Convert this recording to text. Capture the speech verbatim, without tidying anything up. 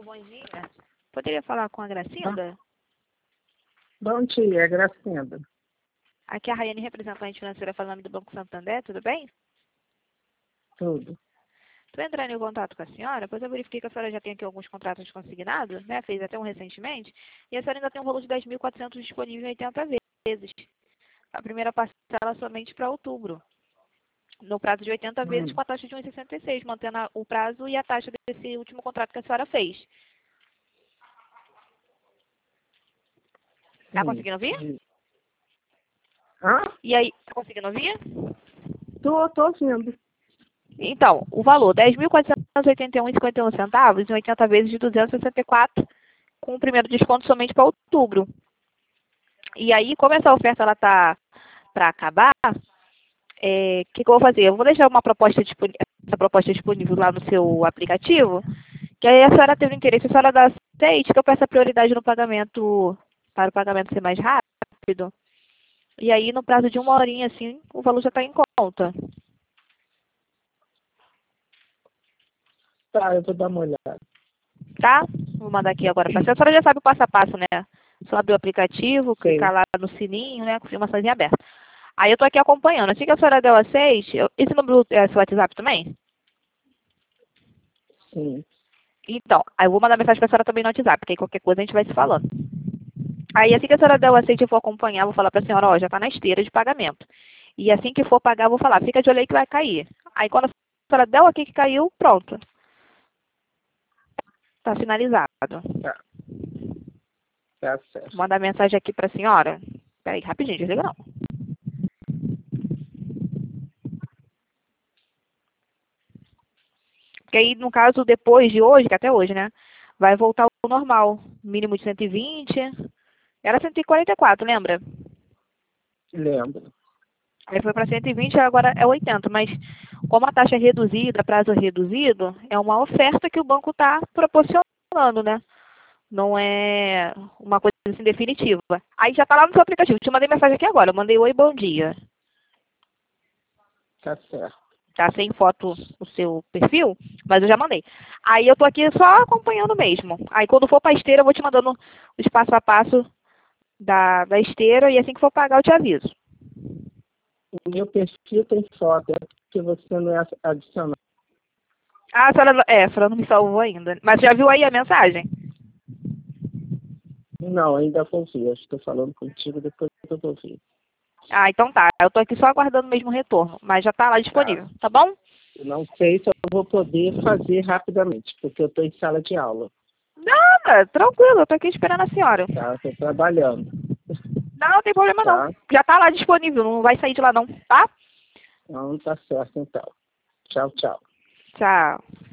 bom dia. Poderia falar com a Gracinda? Bom dia, Gracinda. Aqui é a Raiane, representante financeira, falando do Banco Santander, tudo bem? Tudo. Estou entrando em contato com a senhora, pois eu verifiquei que a senhora já tem aqui alguns contratos consignados, né? Fez até um recentemente, e a senhora ainda tem um valor de dez mil e quatrocentos disponível em oitenta vezes. A primeira parcela somente para outubro, no prazo de oitenta vezes Hum. com a taxa de um vírgula sessenta e seis, mantendo a- o prazo e a taxa desse último contrato que a senhora fez. Tá Sim. conseguindo ouvir? De- Hã? E aí, tá conseguindo ouvir? Tô, tô ouvindo. Então, o valor, dez mil quatrocentos e oitenta e um vírgula cinquenta e um centavos em oitenta vezes de duzentos e sessenta e quatro, com o primeiro desconto somente para outubro. E aí, como essa oferta ela tá para acabar, é, o que, que eu vou fazer? Eu vou deixar uma proposta dispo- essa proposta disponível lá no seu aplicativo, que aí a senhora tendo interesse, a senhora dá aceite, que eu peço a prioridade no pagamento, para o pagamento ser mais rápido. E aí, no prazo de uma horinha, assim, o valor já está em conta. Tá, eu vou dar uma olhada. Tá? Vou mandar aqui agora para você. A senhora já sabe o passo a passo, né? Só abrir o aplicativo, Sei. clicar lá no sininho, né? Confirmações em aberto. Aí eu tô aqui acompanhando. Assim que a senhora deu a seis, eu- esse número é seu WhatsApp também? Sim. Então, aí eu vou mandar mensagem pra senhora também no WhatsApp, porque aí qualquer coisa a gente vai se falando. Aí assim que a senhora der o aceite, eu vou acompanhar, vou falar pra senhora, ó, já tá na esteira de pagamento. E assim que for pagar, eu vou falar, fica de olho aí que vai cair. Aí quando a senhora der o aqui que caiu, pronto. Tá finalizado. Tá. Tá certo. Vou mandar mensagem aqui pra senhora. Peraí, rapidinho, desliga não. Porque aí, no caso, depois de hoje, que até hoje, né? Vai voltar ao normal. Mínimo de cento e vinte. Era cento e quarenta e quatro, lembra? Lembro. Aí foi para cento e vinte, agora é oitenta. Mas como a taxa é reduzida, prazo é reduzido, é uma oferta que o banco está proporcionando, né? Não é uma coisa assim definitiva. Aí já está lá no seu aplicativo. Te mandei mensagem aqui agora. Eu mandei oi, bom dia. Tá certo. Tá sem foto no seu perfil, mas eu já mandei. Aí eu tô aqui só acompanhando mesmo. Aí quando for pra esteira, eu vou te mandando os passo a passo da, da esteira e assim que for pagar eu te aviso. O meu perfil tem foto, é porque você não é adicionado. Ah, a senhora, é, a senhora não me salvou ainda. Mas já viu aí a mensagem? Não, ainda vou ver. Eu estou falando contigo, depois eu vou ver. Ah, então tá. Eu tô aqui só aguardando mesmo o retorno, mas já tá lá Tá. disponível, tá bom? Eu não sei se eu vou poder fazer rapidamente, porque eu estou em sala de aula. Nada, tranquilo, eu tô aqui esperando a senhora. Tá? Estou trabalhando. Não, não tem problema não. Tá? Já tá lá disponível, não vai sair de lá não, tá? Não, tá certo então. Tchau, tchau. Tchau.